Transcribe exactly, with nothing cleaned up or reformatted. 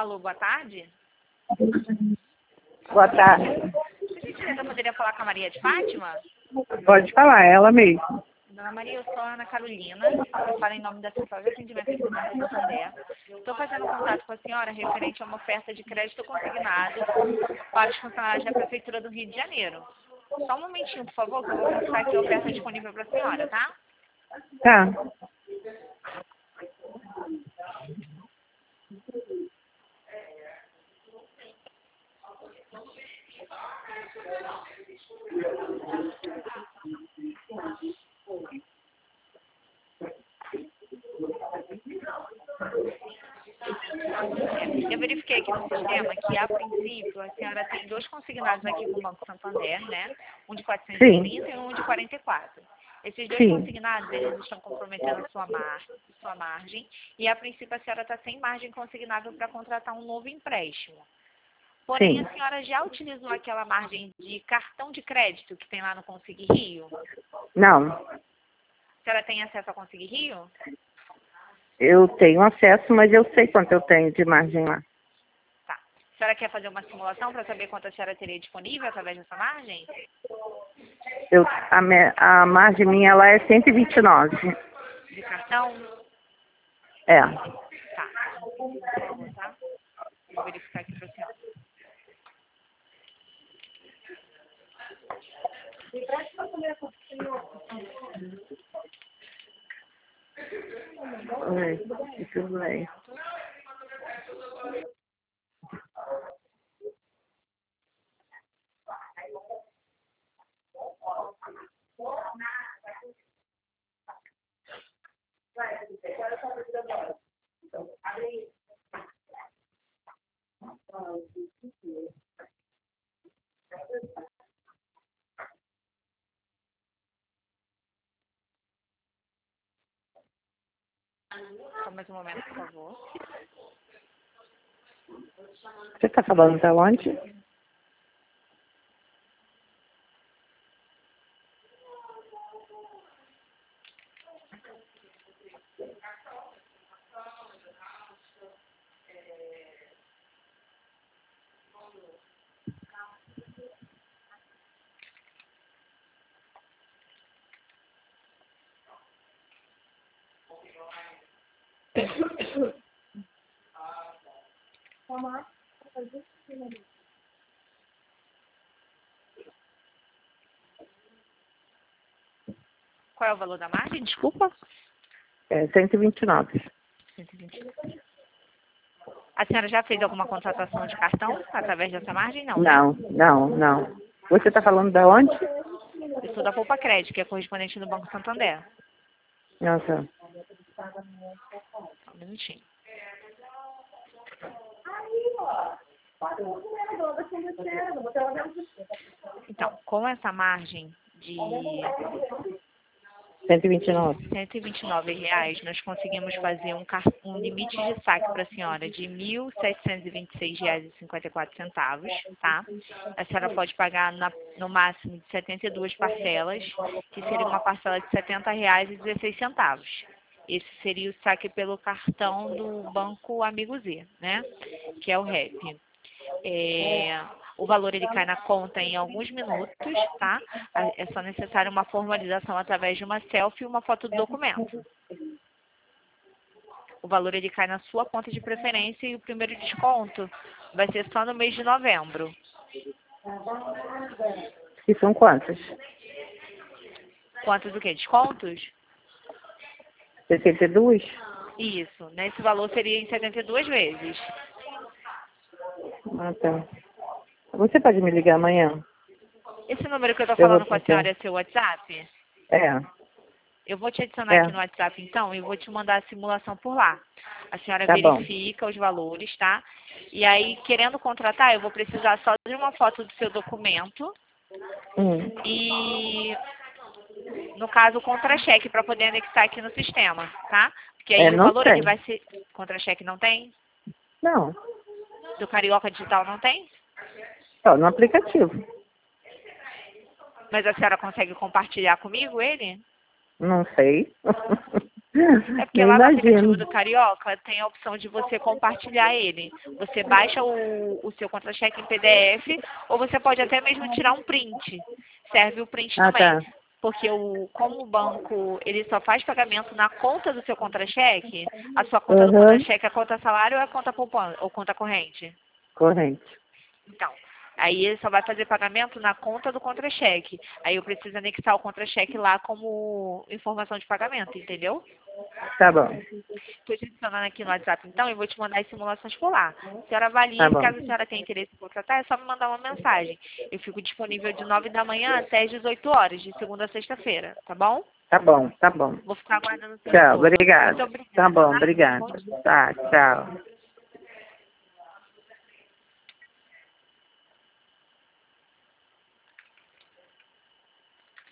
Alô, boa tarde. Boa tarde. Por gentileza, eu poderia falar com a Maria de Fátima? Pode falar, ela mesmo. Dona Maria, eu sou a Ana Carolina, eu falo em nome da Central de Atendimento aqui do Banco Santander. Estou fazendo contato com a senhora referente a uma oferta de crédito consignado para os funcionários da Prefeitura do Rio de Janeiro. Só um momentinho, por favor, que eu vou consultar aqui a oferta disponível para a senhora, tá? Tá. Eu verifiquei aqui no sistema que, a princípio, a senhora tem dois consignados aqui com o Banco Santander, né? Um de quatrocentos e trinta e um de quarenta e quatro. Esses dois Sim. consignados, eles estão comprometendo a sua, mar... sua margem e, a princípio, a senhora está sem margem consignável para contratar um novo empréstimo. Porém, Sim. a senhora já utilizou aquela margem de cartão de crédito que tem lá no Consig Rio? Não, A senhora tem acesso ao Consig Rio? eu tenho acesso, mas eu sei quanto eu tenho de margem lá. Tá. A senhora quer fazer uma simulação para saber quanto a senhora teria disponível através dessa margem? Eu, a, me- a margem minha lá é cento e vinte e nove. De cartão? É. Tá. Por favor, tá? Vou verificar aqui para a senhora. Oi, tudo bem. Só mais um momento, por favor. Você está falando de onde? Qual é o valor da margem? Desculpa. É cento e vinte e nove. cento e vinte. A senhora já fez alguma contratação de cartão através dessa margem? Não, né? Não, não, não. Você está falando de onde? Eu sou da Poupa Crédito, que é correspondente do Banco Santander. Nossa. Só um minutinho. Então, com essa margem de cento e vinte e nove. cento e vinte e nove reais, nós conseguimos fazer um, car- um limite de saque para a senhora de mil setecentos e vinte e seis reais e cinquenta e quatro centavos, tá? A senhora pode pagar na- no máximo de setenta e duas parcelas, que seria uma parcela de setenta reais e dezesseis centavos. Esse seria o saque pelo cartão do Banco Amigo Z, né? Que é o R E P. É, o valor ele cai na conta em alguns minutos, tá? É só necessário uma formalização através de uma selfie e uma foto do documento. O valor ele cai na sua conta de preferência e o primeiro desconto vai ser só no mês de novembro. E são quantos? Quantos o quê? Descontos? sessenta e dois? Isso. Nesse valor seria em setenta e duas vezes. Ah, tá. Você pode me ligar amanhã? Esse número que eu estou Eu vou falando com a tentar. senhora é seu WhatsApp? É, Eu vou te adicionar é. aqui no WhatsApp, então, e vou te mandar a simulação por lá. A senhora Tá bom. verifica os valores, tá? E aí, querendo contratar, eu vou precisar só de uma foto do seu documento Hum. e, no caso, o contra-cheque para poder anexar aqui no sistema, tá? Porque aí É, o não valor tem. ele vai ser... Contra-cheque não tem? Não, Do Carioca Digital não tem? só no aplicativo. Mas a senhora consegue compartilhar comigo ele? Não sei. É porque Eu lá no aplicativo imagino. do Carioca tem a opção de você compartilhar ele. Você baixa o, o seu contra-cheque em P D F ou você pode até mesmo tirar um print. Serve o print Ah, também. tá. Porque o, como o banco ele só faz pagamento na conta do seu contra-cheque, a sua conta do Aham. contra-cheque é a conta salário ou é a conta poupança ou conta corrente? Corrente. Então, aí ele só vai fazer pagamento na conta do contra-cheque. Aí eu preciso anexar o contra-cheque lá como informação de pagamento, entendeu? Tá bom. Estou te adicionando aqui no WhatsApp, então, e vou te mandar as simulações por lá. A senhora Tá avalie, bom. caso a senhora tenha interesse em contratar, é só me mandar uma mensagem. Eu fico disponível de nove da manhã até as dezoito horas, de segunda a sexta-feira, tá bom? Tá bom, tá bom. Vou ficar aguardando o seu Tchau, retorno. Muito obrigada. obrigada. Tá bom, Tá? obrigada. Bom dia. Tá, tchau.